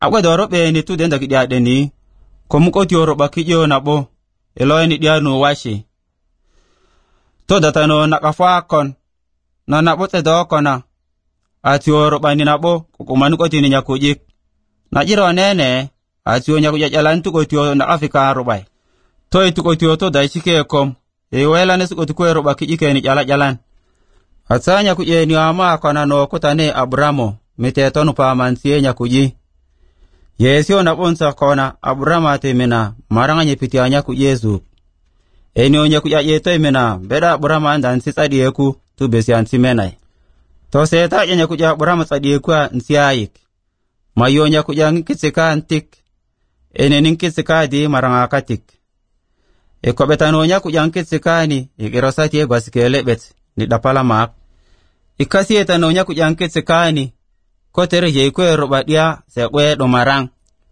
Akwe doro be ni tu denda kidia deni. Komukoti oroba kijo nabo. Eloe ni dianu washi. To datano nakafa kon. Na nabote do kona. Ati oroba ni nabo. Kukumanukoti ni nyakujik. Najiro nene. Ati o nyakujajalan tukoti o na Afrika arobai. To tukoti o to daishike kom. Wela nesukoti kwe roba kijike ni jalan. Atanya kuje ni ama kona no kutane Abramo. Mite tonu pa mansiye nyakuji. Yesio na bonsa kona Abrama temena maranga nyepitia nyaku Yesu. Enyo nyakuja yeto imena beda Abrama ndansi sadieku tu besi ansimenai. To seta nyakuja Abrama sadieku nsiayik. Mayo nyakuja nkitsika antik. Ene nkitsika di maranga katik. Eko betano nyakuja nkitsika ni ikirosati egwasikele bet ni dapala mak. Ikasi etano nyakuja nkitsika ni kotere yeikwe robadia sekwe domarang.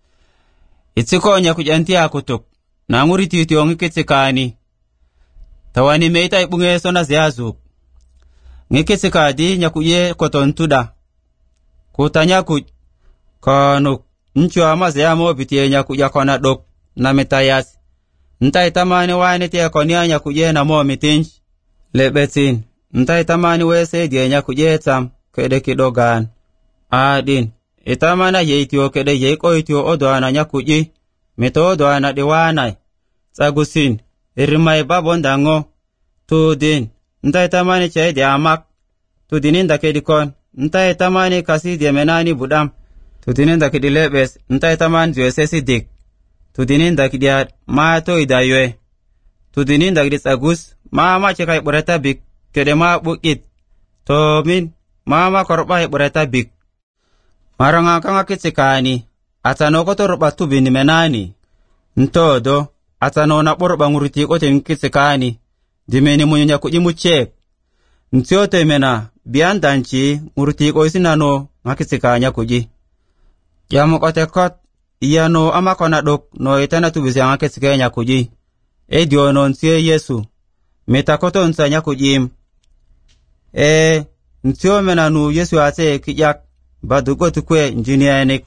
Itsiko nyakujantia kutuk. Na nguriti tiongi kitsikani. Tawani meita ibunge sona ziazuk. Ngikitsikadi nyakuye kotontuda. Kutanyakuj. Kanuk. Nchu ama ziyamo bitie nyakuja kona dok. Na metayas. Ntai tamani wani tia konia nyakuye na mo mitinj. Lebetin. Ntai tamani wese die nyakuye tam. Kede kidogan. Adin. Itamana yeitio kede yeiko itio odoana nyakuji. Mito odoana diwanai. Tsagusin. Irimai babondango. Tudin. Nta itamani chay di amak. Tudinin da kedikon. Nta itamani kasi di menani budam. Tudinin da kedilebes. Nta itamani juesesi dik. Tudinin da kidiat maato idaywe. Tudinin da kiditsagus. Mama cekai bureta bik. Kede maa bukit. Tomin. Mama korba bureta bik. Maranga kanga kitsikani. Atano koto roba tubini menani. Ntodo. Atano na poroba nguruti kote nkitsikani. Dimeni munyanya kujimuchek. Ntiote mena. Biandanchi nguruti ko isinano ngakitsikanya kuji. Jamu kote kot. Iyano ama kona dok no itana tubisi ngakitsikanya kuji. Edio no ntie Yesu. Metakoto nsanya kujim. Ntio mena nu Yesu ate kijak. Badugo tukwe njinia enik.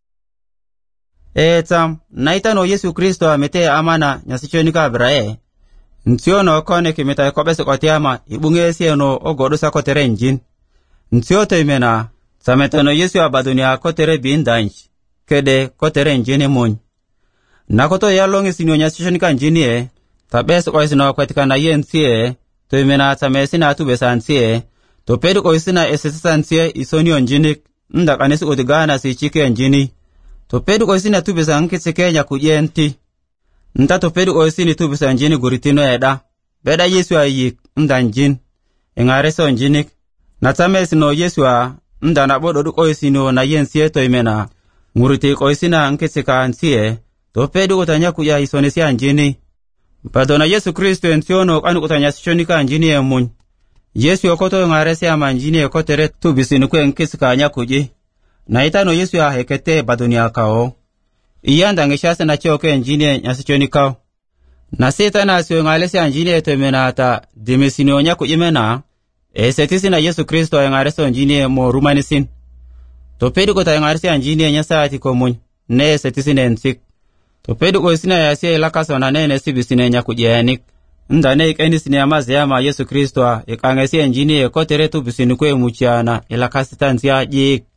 Tam, naitano Yesu Kristo amete amana nyasichonika abrae. Ntio no kone kimeta ekobese kotiama ibunge sieno ogodusa kotere njin. Ntio temena, sametano Yesu abadunia kotere bindanj. Kede kotere njini munj. Nakoto yalongi sinyo nyasichonika njinie, tabese koisino kwetika na ye ntie, temena tamesina atubesa ntie, topedu koisina esesisa ntie isonio njinik. Nda kanesi utigana si chike njini. Topedu koisina tubisa nkitsikenya kujenti. Nta topedu koisini tubisa njini guritino eda. Beda Yesu ayik nda njin. Engareso njinik. Natamesi no Yesu nda nabodo koisino na yensieto imena. Nguriti koisina nkitsika nsie. Topedu utanya kuya isonesia njini. Badona Yesu Kristo ensiono kanu utanya sichonika njini emunyi. Yesu yokoto ngarese ama njini yokotere tubisinu kwe nkisika nyakuji. Na itano Yesu ya hekete badunia kao. Iyanda ngeshase na choke njini nyasichoni kao. Na sita na siyo ngalese njini etemena ata dimisinu nyakuji mena. Setisi na Yesu Kristo ngarese njini mo rumanisin. Topedu kota ngarese njini nyasa atiko munyi. Ne setisi nensik. Topedu koisina ya siya ilakaso na nene sibisine nyakuji enik. Ndane ikendisi ni amazi yama Yesu Kristo ikangesi njini ekotere tubisinu kwe muchiana ilakasitanzia jik.